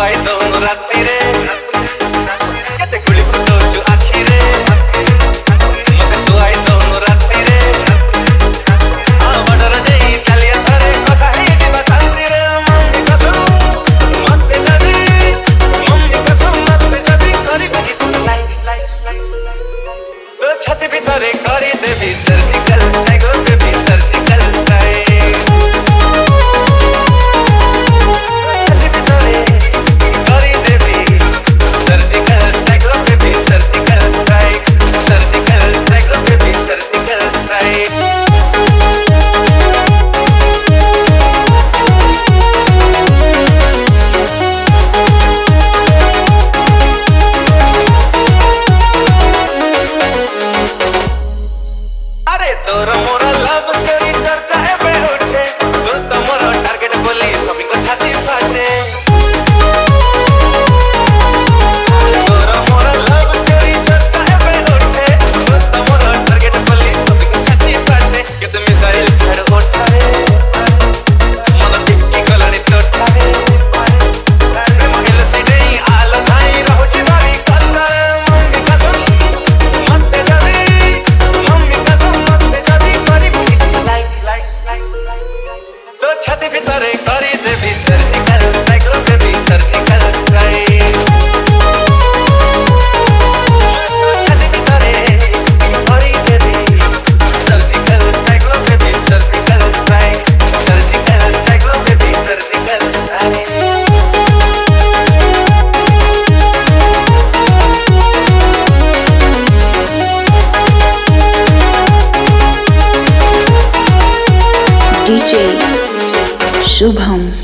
ଶୁଆଇ ଦଉନୁ ରାତିରେ କେତେ ଗୁଳି ଫୁଟଉଛୁ ଆଖିରେ ମତେ ଶୁଆଇ ଦଉନୁ ରାତିରେ ବଡର ଦେଇ ଚାଲିଆ ଥରେ କଥା ହେଇଯିବା ଶାନ୍ତିରେ ମମ୍ମି କସମ ମତେ ଯଦି କରିବୁ ତୋ ଛାତି ଭିତରେ କରିଦେବି surgical strike baby surgical strike छाती भितरे କରିଦେବି surgical strike baby surgical strike baby surgical strike अरे तोर मोर लव स्टोरी चर्चा एबे उठे तू तो मोर टारगेट बोली सभी को छाती फाटे तोर मोर लव स्टोरी चर्चा एबे उठे तू तो मोर टारगेट बोली सभी को छाती फाटे केते मिसाइल छड़ उठाए मन टिक्की गलनी तोठाए प्रेम हिल सिडे आल धाई रहुची बारी कसकर मम्मी कसम मते जदी मम्मी कसम मते जदी करिबु तो छाती भितरे କରିଦେବି surgical strike baby surgical strike छाती भितरे କରିଦେବି surgical strike baby surgical strike baby surgical strike DJ Shubham.